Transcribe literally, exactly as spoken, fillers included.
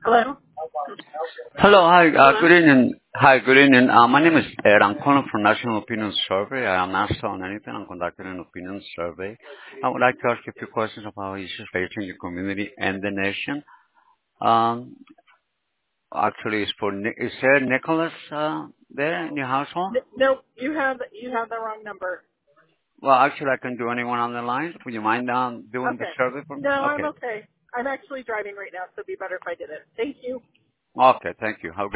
Hello? Hello. Hi. Uh, Hello? good evening. Hi. Good evening. Uh, my name is Ed. I'm calling from National Opinion Survey. I am asked on anything. I'm conducting an opinion survey. I would like to ask you a few questions about issues facing the community and the nation. Um, actually, it's for Ni- is there Nicholas uh, there in your household? N- No, you have you have the wrong number. Well, actually, I can do anyone on the line. Would you mind um, doing the Okay. survey for me? No, I'm Okay. okay. I'm actually driving right now, so it'd be better if I did it. Thank you. Okay. Thank you. Have a